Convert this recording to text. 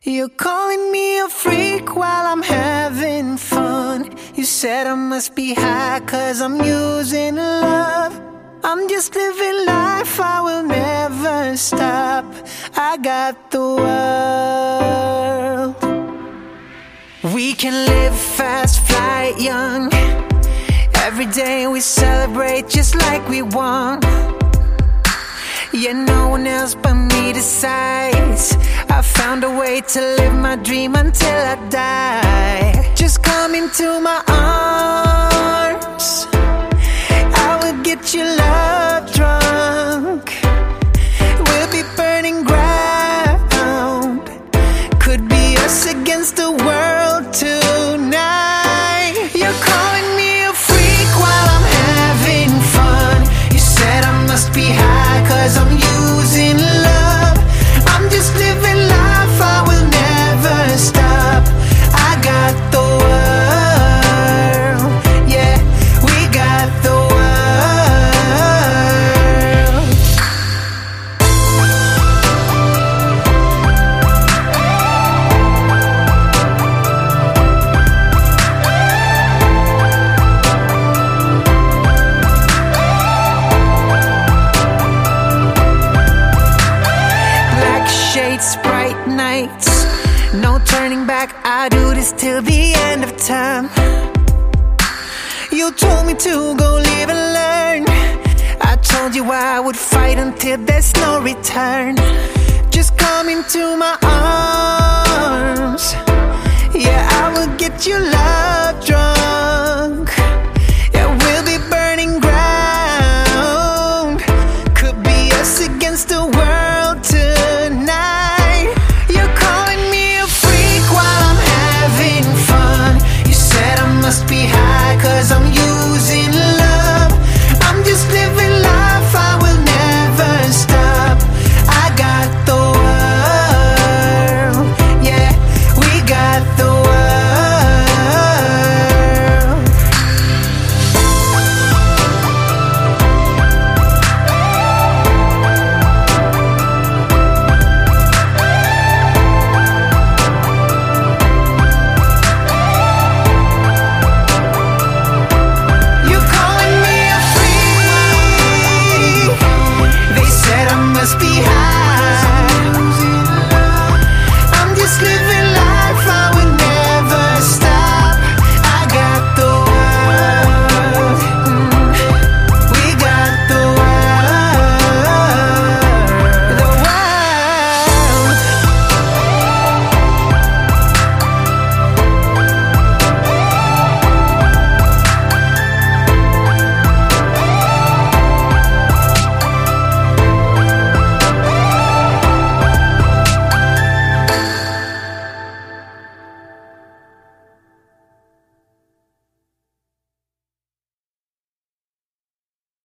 You're calling me a freak while I'm having fun. You said I must be high cause I'm using love. I'm just living life, I will never stop. I got the world. We can live fast, fly young. Every day we celebrate just like we won. Yeah, no one else but me decides. I found a way to live my dream until I die. Just come into my arms, I will get you love drunk. We'll be burning ground. Could be us against the world tonight. You're calling me a freak while I'm having fun. You said I must be high cause I'm using love. I'm just living life, I will never stop. I got the world, yeah, we got the world. Black shades, bright nights, no turning back, I do this till the end of time. You told me to go live and learn. I told you I would fight until there's no return. Just come into my arms,